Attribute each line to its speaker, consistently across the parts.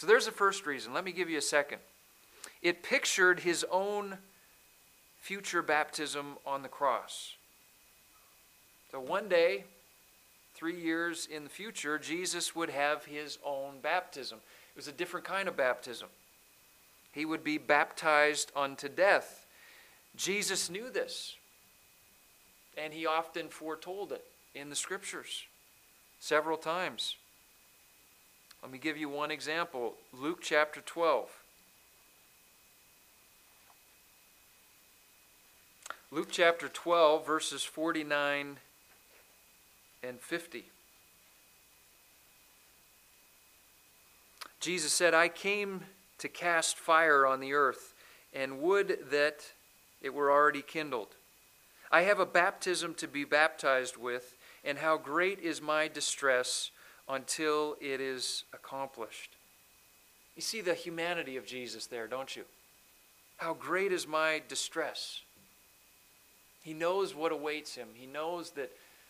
Speaker 1: So there's the first reason. Let me give you a second. It pictured his own future baptism on the cross. So one day, 3 years in the future, Jesus would have his own baptism. It was a different kind of baptism. He would be baptized unto death. Jesus knew this, and he often foretold it in the Scriptures several times. Let me give you one example. Luke chapter 12. Luke chapter 12, verses 49 and 50. Jesus said, I came to cast fire on the earth, and would that it were already kindled. I have a baptism to be baptized with, and how great is my distress until it is accomplished. You see the humanity of Jesus there, don't you? How great is my distress. He knows what awaits him. He knows that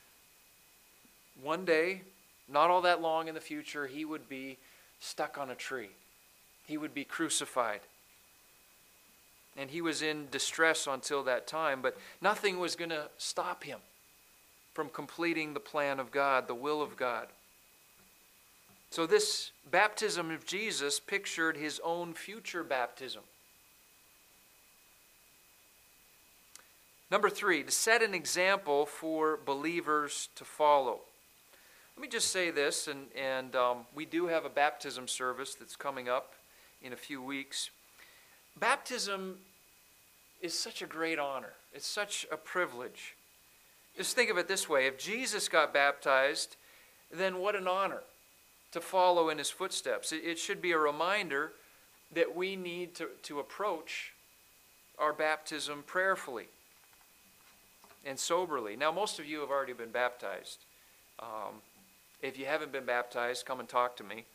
Speaker 1: one day, not all that long in the future, he would be stuck on a tree. He would be crucified. And he was in distress until that time, but nothing was going to stop him from completing the plan of God, the will of God. So this baptism of Jesus pictured his own future baptism. Number 3, to set an example for believers to follow. Let me just say this, and we do have a baptism service that's coming up in a few weeks. Baptism is such a great honor. It's such a privilege. Just think of it this way. If Jesus got baptized, then what an honor to follow in his footsteps. It should be a reminder that we need to approach our baptism prayerfully and soberly. Now, most of you have already been baptized. If you haven't been baptized, come and talk to me.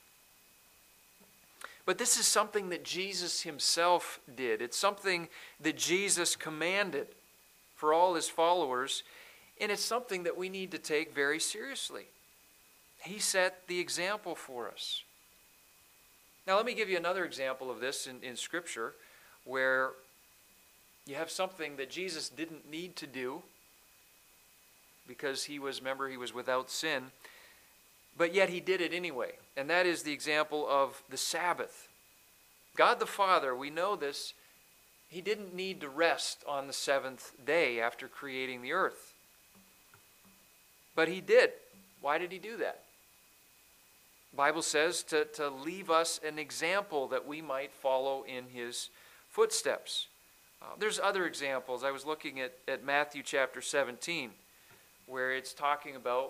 Speaker 1: But this is something that Jesus himself did. It's something that Jesus commanded for all his followers, and it's something that we need to take very seriously. He set the example for us. Now let me give you another example of this in Scripture, where you have something that Jesus didn't need to do because he was without sin, but yet he did it anyway. And that is the example of the Sabbath. God the Father, we know this, he didn't need to rest on the seventh day after creating the earth. But he did. Why did he do that? The Bible says to leave us an example that we might follow in his footsteps. There's other examples. I was looking at Matthew chapter 17, where it's talking about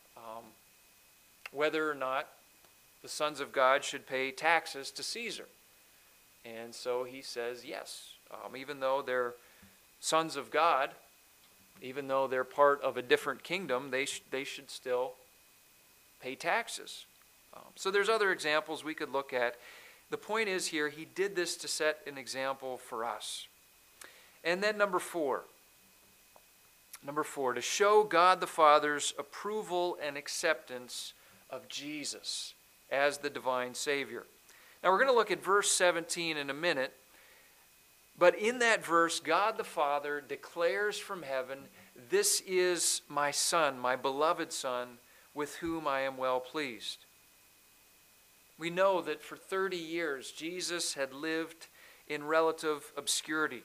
Speaker 1: whether or not the sons of God should pay taxes to Caesar. And so he says yes. Even though they're sons of God, even though they're part of a different kingdom, they should still pay taxes. So there's other examples we could look at. The point is here, he did this to set an example for us. And then number 4, to show God the Father's approval and acceptance of Jesus as the divine Savior. Now we're going to look at verse 17 in a minute, but in that verse, God the Father declares from heaven, "This is my Son, my beloved Son, with whom I am well pleased." We know that for 30 years, Jesus had lived in relative obscurity.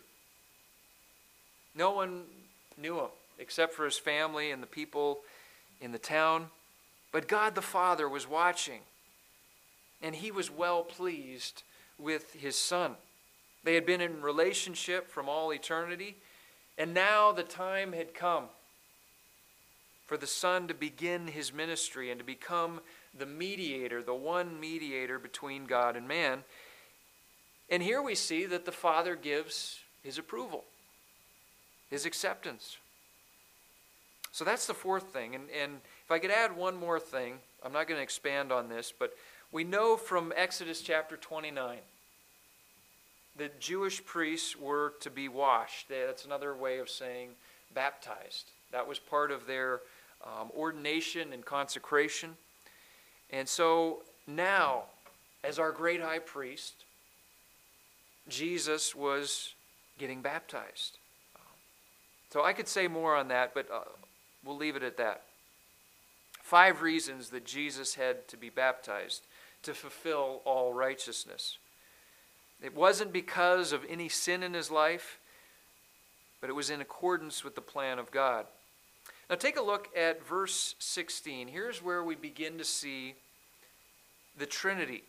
Speaker 1: No one knew him except for his family and the people in the town. But God the Father was watching, and he was well pleased with his Son. They had been in relationship from all eternity, and now the time had come for the Son to begin his ministry and to become the mediator, the one mediator between God and man. And here we see that the Father gives his approval, his acceptance. So that's the fourth thing. And if I could add one more thing, I'm not going to expand on this, but we know from Exodus chapter 29 that Jewish priests were to be washed. That's another way of saying baptized. That was part of their ordination and consecration. And so now as our great high priest, Jesus was getting baptized. So I could say more on that, but we'll leave it at that. 5 reasons that Jesus had to be baptized to fulfill all righteousness. It wasn't because of any sin in his life, but it was in accordance with the plan of God. Now take a look at verse 16. Here's where we begin to see the Trinity.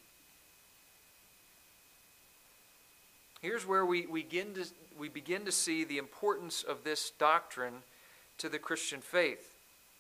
Speaker 1: Here's where we begin to see the importance of this doctrine to the Christian faith.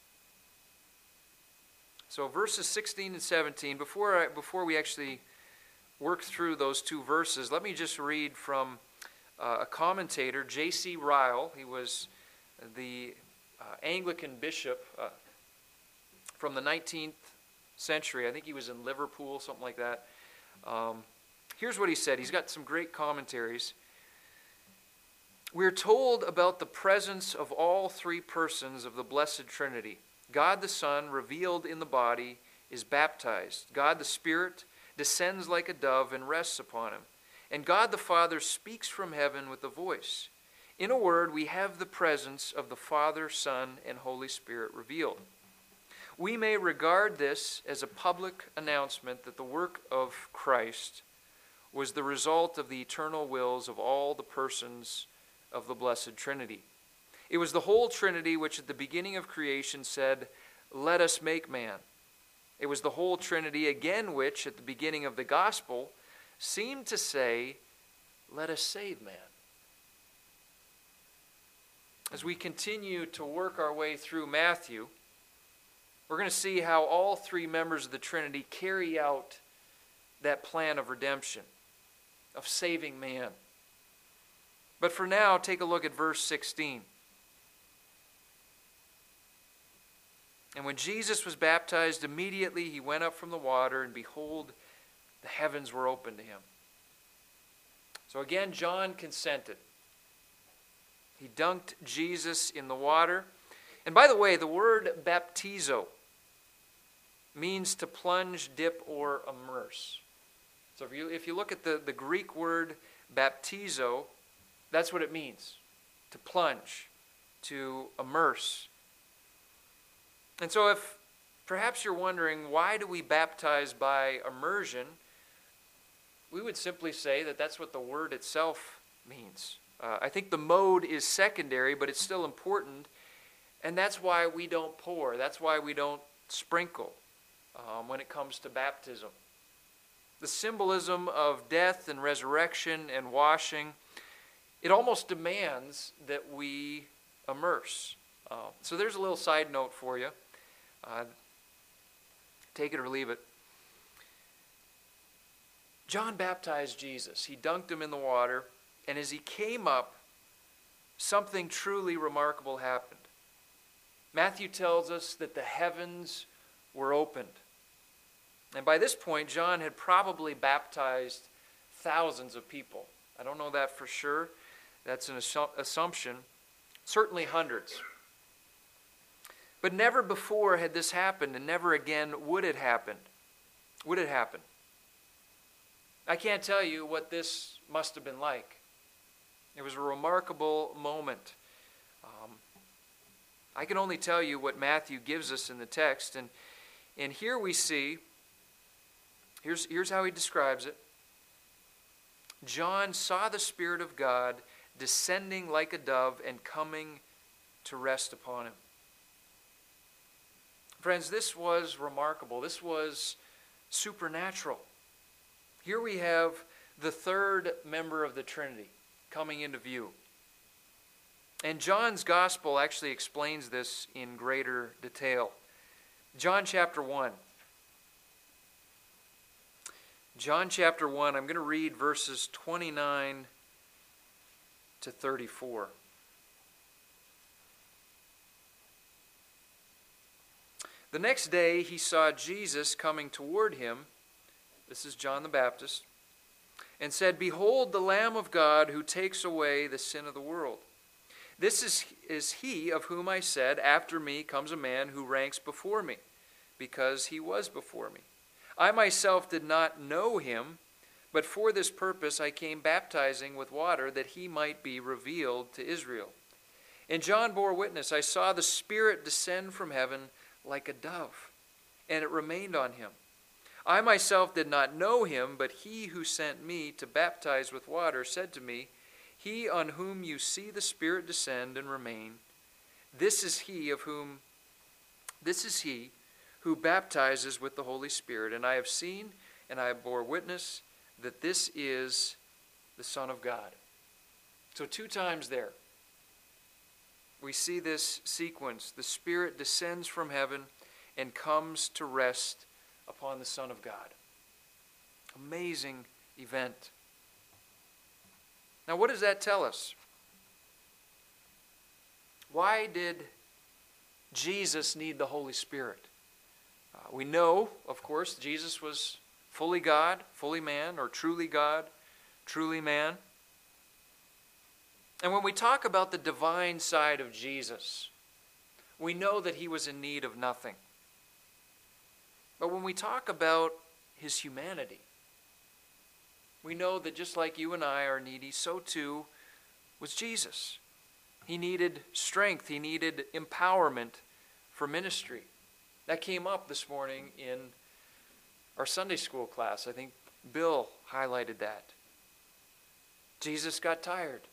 Speaker 1: So verses 16 and 17, before we actually work through those 2 verses, let me just read from a commentator, J.C. Ryle. He was the Anglican bishop from the 19th century. I think he was in Liverpool, something like that. Here's what he said. He's got some great commentaries. We're told about the presence of all 3 persons of the Blessed Trinity. God the Son, revealed in the body, is baptized. God the Spirit descends like a dove and rests upon him. And God the Father speaks from heaven with a voice. In a word, we have the presence of the Father, Son, and Holy Spirit revealed. We may regard this as a public announcement that the work of Christ was the result of the eternal wills of all the persons of the Blessed Trinity. It was the whole Trinity which at the beginning of creation said, "Let us make man." It was the whole Trinity again which at the beginning of the gospel seemed to say, "Let us save man." As we continue to work our way through Matthew, we're going to see how all 3 members of the Trinity carry out that plan of redemption, of saving man. But for now, take a look at verse 16. And when Jesus was baptized, immediately he went up from the water, and behold, the heavens were opened to him. So again, John consented. He dunked Jesus in the water. And by the way, the word baptizo means to plunge, dip, or immerse. So if you look at the Greek word baptizo, that's what it means, to plunge, to immerse. And so if perhaps you're wondering, why do we baptize by immersion? We would simply say that that's what the word itself means. I think the mode is secondary, but it's still important. And that's why we don't pour. That's why we don't sprinkle when it comes to baptism. The symbolism of death and resurrection and washing, it almost demands that we immerse. So there's a little side note for you. Take it or leave it. John baptized Jesus. He dunked him in the water, and as he came up, something truly remarkable happened. Matthew tells us that the heavens were opened. And by this point, John had probably baptized thousands of people. I don't know that for sure. That's an assumption. Certainly hundreds. But never before had this happened, and never again would it happen. Would it happen? I can't tell you what this must have been like. It was a remarkable moment. I can only tell you what Matthew gives us in the text. And here we see, here's how he describes it. John saw the Spirit of God descending like a dove and coming to rest upon him. Friends, this was remarkable. This was supernatural. Here we have the 3rd member of the Trinity coming into view. And John's gospel actually explains this in greater detail. John chapter 1. John chapter 1, I'm going to read verses 29 to 34. The next day he saw Jesus coming toward him, this is John the Baptist, and said, "Behold the Lamb of God who takes away the sin of the world. This is he of whom I said, after me comes a man who ranks before me, because he was before me. I myself did not know him, but for this purpose I came baptizing with water, that he might be revealed to Israel. And John bore witness, I saw the Spirit descend from heaven like a dove, and it remained on him. I myself did not know him, but he who sent me to baptize with water said to me, He on whom you see the Spirit descend and remain, this is he who baptizes with the Holy Spirit. And I have seen and I bore witness that this is the Son of God. So 2 times there, we see this sequence. The Spirit descends from heaven and comes to rest upon the Son of God. Amazing event. Now, what does that tell us? Why did Jesus need the Holy Spirit? We know, of course, Jesus was fully God, fully man, or truly God, truly man. And when we talk about the divine side of Jesus, we know that he was in need of nothing. But when we talk about his humanity, we know that just like you and I are needy, so too was Jesus. He needed strength. He needed empowerment for ministry. That came up this morning in our Sunday school class. I think Bill highlighted that. Jesus got tired.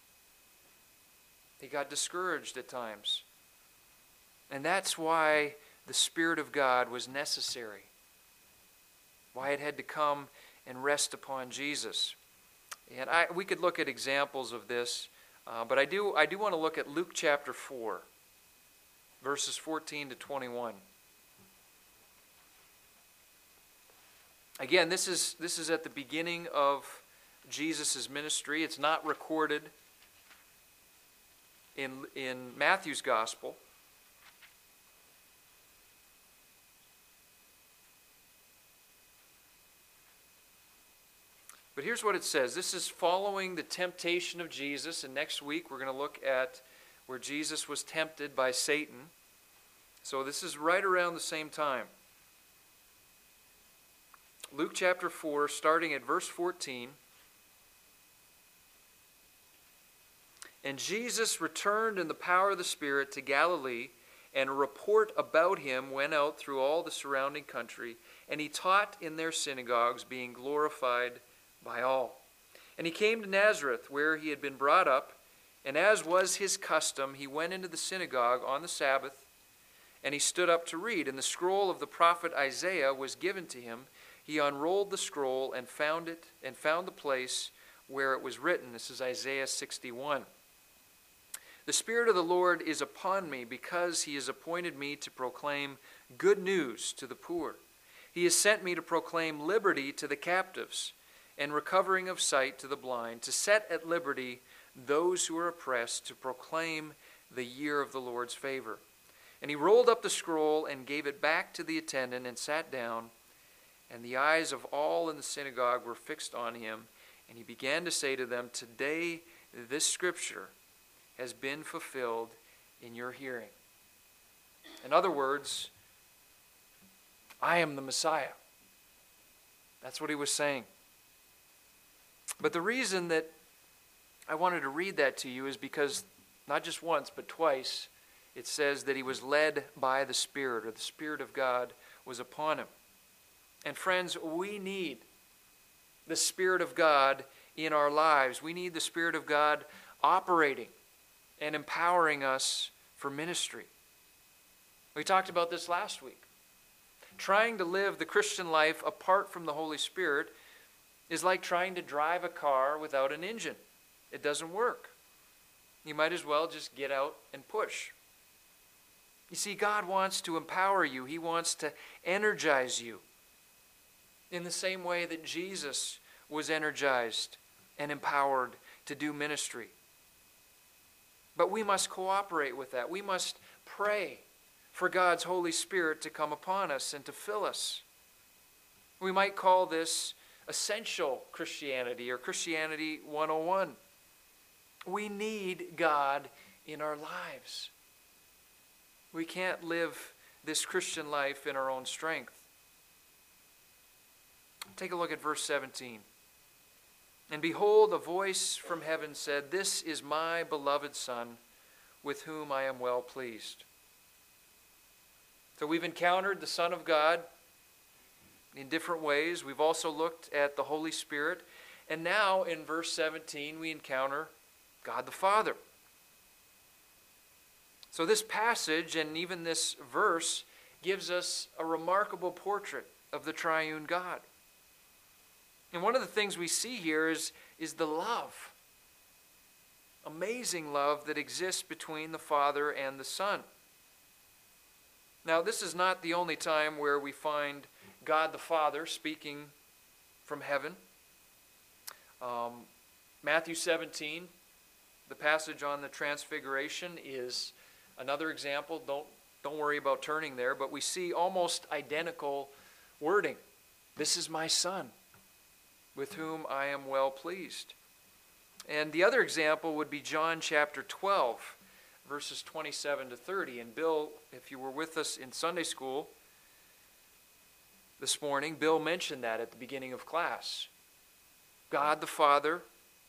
Speaker 1: He got discouraged at times. And that's why the Spirit of God was necessary. Why it had to come and rest upon Jesus. And we could look at examples of this, but I do want to look at Luke chapter 4, verses 14 to 21. Again, this is at the beginning of Jesus' ministry. It's not recorded in Matthew's gospel. But here's what it says. This is following the temptation of Jesus, and next week we're going to look at where Jesus was tempted by Satan. So this is right around the same time. Luke chapter 4, starting at verse 14. And Jesus returned in the power of the Spirit to Galilee, and a report about him went out through all the surrounding country, and he taught in their synagogues, being glorified by all. And he came to Nazareth, where he had been brought up, and as was his custom, he went into the synagogue on the Sabbath, and he stood up to read. And the scroll of the prophet Isaiah was given to him. He unrolled the scroll and found the place where it was written. This is Isaiah 61. The Spirit of the Lord is upon me, because he has appointed me to proclaim good news to the poor. He has sent me to proclaim liberty to the captives, and recovering of sight to the blind, to set at liberty those who are oppressed, to proclaim the year of the Lord's favor. And he rolled up the scroll and gave it back to the attendant and sat down. And the eyes of all in the synagogue were fixed on him. And he began to say to them, Today this scripture has been fulfilled in your hearing. In other words, I am the Messiah. That's what he was saying. But the reason that I wanted to read that to you is because not just once, but twice, it says that he was led by the Spirit, or the Spirit of God was upon him. And friends, we need the Spirit of God in our lives. We need the Spirit of God operating and empowering us for ministry. We talked about this last week. Trying to live the Christian life apart from the Holy Spirit is like trying to drive a car without an engine. It doesn't work. You might as well just get out and push. You see, God wants to empower you. He wants to energize you in the same way that Jesus was energized and empowered to do ministry. But we must cooperate with that. We must pray for God's Holy Spirit to come upon us and to fill us. We might call this essential Christianity, or Christianity 101. We need God in our lives. We can't live this Christian life in our own strength. Take a look at verse 17. And behold, a voice from heaven said, "This is my beloved Son, with whom I am well pleased." So we've encountered the Son of God in different ways. We've also looked at the Holy Spirit. And now in verse 17, we encounter God the Father. So this passage and even this verse gives us a remarkable portrait of the triune God. And one of the things we see here is the love, amazing love that exists between the Father and the Son. Now, this is not the only time where we find God the Father speaking from heaven. Matthew 17, the passage on the Transfiguration, is another example. Don't worry about turning there, but we see almost identical wording. This is my Son, with whom I am well pleased. And the other example would be John chapter 12, verses 27 to 30. And Bill, if you were with us in Sunday school this morning, Bill mentioned that at the beginning of class. God the Father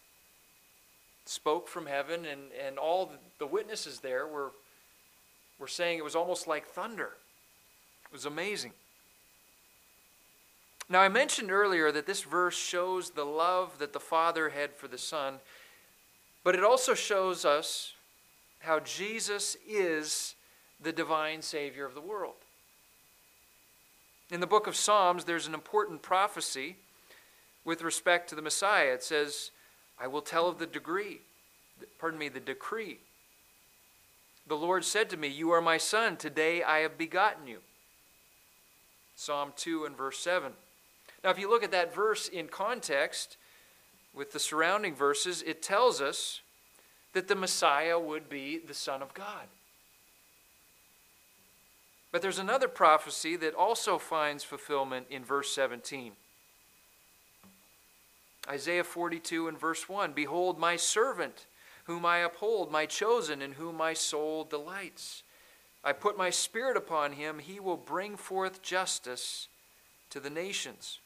Speaker 1: spoke from heaven, and all the witnesses there were saying it was almost like thunder. It was amazing. Now, I mentioned earlier that this verse shows the love that the Father had for the Son, but it also shows us how Jesus is the divine Savior of the world. In the book of Psalms, there's an important prophecy with respect to the Messiah. It says, "I will tell of the decree. The Lord said to me, 'You are my Son, today I have begotten you.'" Psalm 2 and verse 7. Now, if you look at that verse in context with the surrounding verses, it tells us that the Messiah would be the Son of God. But there's another prophecy that also finds fulfillment in verse 17. Isaiah 42 and verse 1, "Behold my servant, whom I uphold, my chosen, in whom my soul delights. I put my spirit upon him, he will bring forth justice to the nations."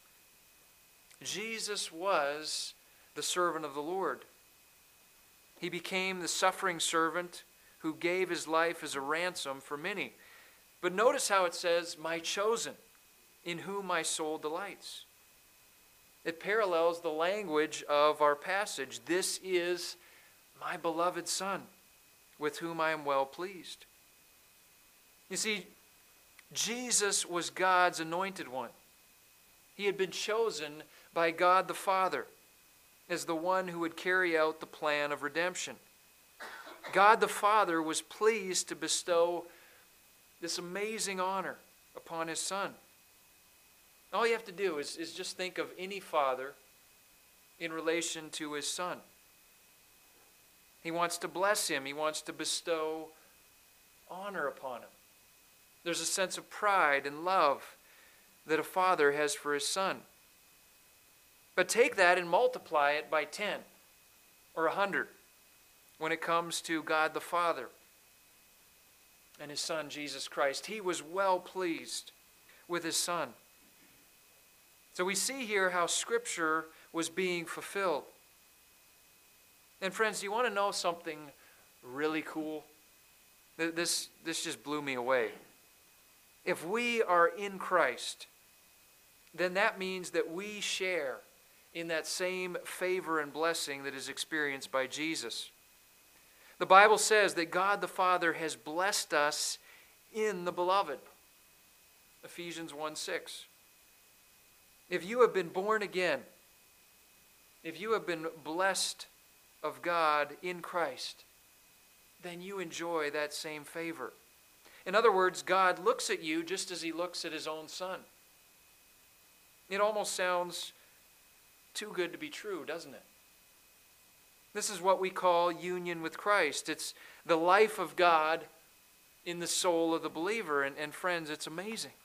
Speaker 1: Jesus was the servant of the Lord. He became the suffering servant who gave his life as a ransom for many. But notice how it says, "my chosen, in whom my soul delights." It parallels the language of our passage. "This is my beloved Son, with whom I am well pleased." You see, Jesus was God's anointed one. He had been chosen by God the Father as the one who would carry out the plan of redemption. God the Father was pleased to bestow this amazing honor upon his Son. All you have to do is just think of any father in relation to his son. He wants to bless him. He wants to bestow honor upon him. There's a sense of pride and love that a father has for his son. But take that and multiply it by 10 or 100 when it comes to God the Father and his Son, Jesus Christ. He was well pleased with his Son. So we see here how Scripture was being fulfilled. And friends, do you want to know something really cool? This just blew me away. If we are in Christ, then that means that we share in that same favor and blessing that is experienced by Jesus. The Bible says that God the Father has blessed us in the Beloved. Ephesians 1:6. If you have been born again, if you have been blessed of God in Christ, then you enjoy that same favor. In other words, God looks at you just as he looks at his own Son. It almost sounds too good to be true, doesn't it? This is what we call union with Christ. It's the life of God in the soul of the believer. And friends, it's amazing.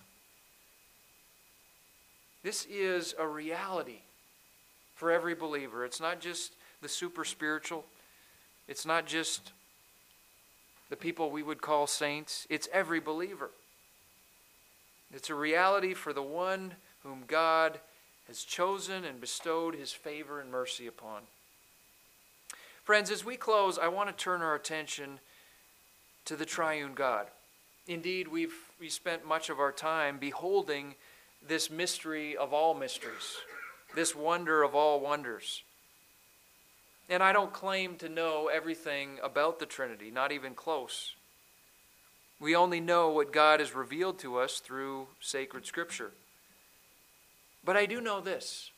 Speaker 1: This is a reality for every believer. It's not just the super spiritual. It's not just the people we would call saints. It's every believer. It's a reality for the one whom God has chosen and bestowed his favor and mercy upon. Friends, as we close, I want to turn our attention to the triune God. Indeed, we spent much of our time beholding this mystery of all mysteries, this wonder of all wonders. And I don't claim to know everything about the Trinity, not even close. We only know what God has revealed to us through sacred Scripture. But I do know this.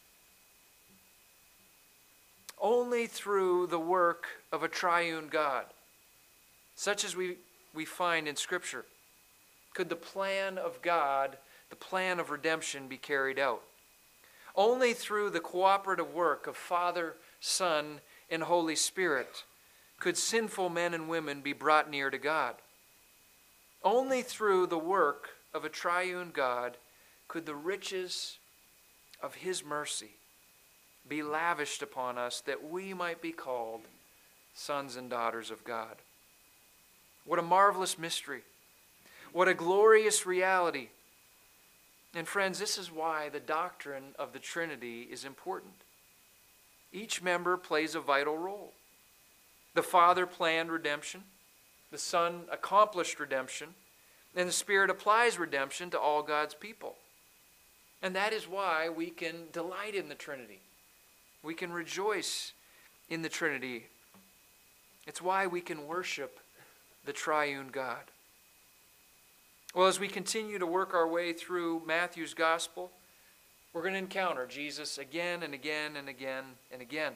Speaker 1: Only through the work of a triune God, such as we find in Scripture, could the plan of God, the plan of redemption, be carried out. Only through the cooperative work of Father, Son, and Holy Spirit could sinful men and women be brought near to God. Only through the work of a triune God could the riches of his mercy be lavished upon us that we might be called sons and daughters of God. What a marvelous mystery. What a glorious reality. And friends, this is why the doctrine of the Trinity is important. Each member plays a vital role. The Father planned redemption, the Son accomplished redemption, and the Spirit applies redemption to all God's people. And that is why we can delight in the Trinity. We can rejoice in the Trinity. It's why we can worship the triune God. Well, as we continue to work our way through Matthew's Gospel, we're going to encounter Jesus again and again and again and again.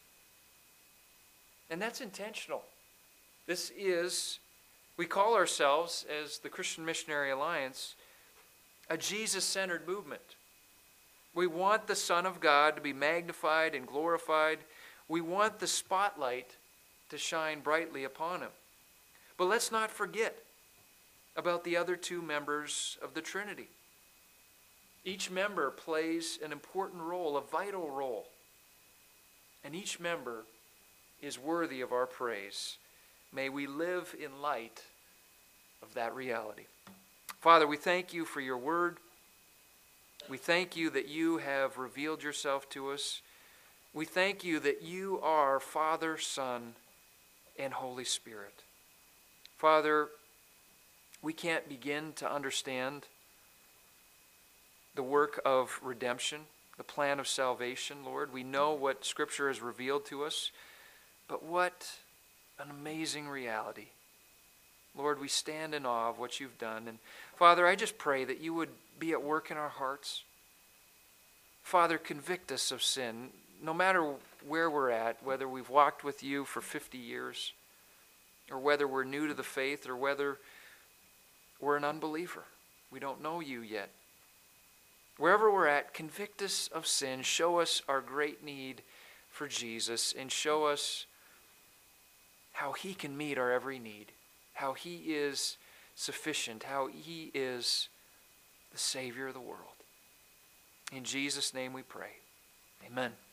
Speaker 1: And that's intentional. This is, we call ourselves, as the Christian Missionary Alliance, a Jesus-centered movement. We want the Son of God to be magnified and glorified. We want the spotlight to shine brightly upon him. But let's not forget about the other two members of the Trinity. Each member plays an important role, a vital role. And each member is worthy of our praise. May we live in light of that reality. Father, we thank you for your word. We thank you that you have revealed yourself to us. We thank you that you are Father, Son, and Holy Spirit. Father, we can't begin to understand the work of redemption, the plan of salvation, Lord. We know what Scripture has revealed to us, but what an amazing reality. Lord, we stand in awe of what you've done. And Father, I just pray that you would be at work in our hearts. Father, convict us of sin, no matter where we're at, whether we've walked with you for 50 years, or whether we're new to the faith, or whether we're an unbeliever. We don't know you yet. Wherever we're at, convict us of sin, show us our great need for Jesus, and show us how he can meet our every need, how he is sufficient, how he is the Savior of the world. In Jesus' name we pray. Amen.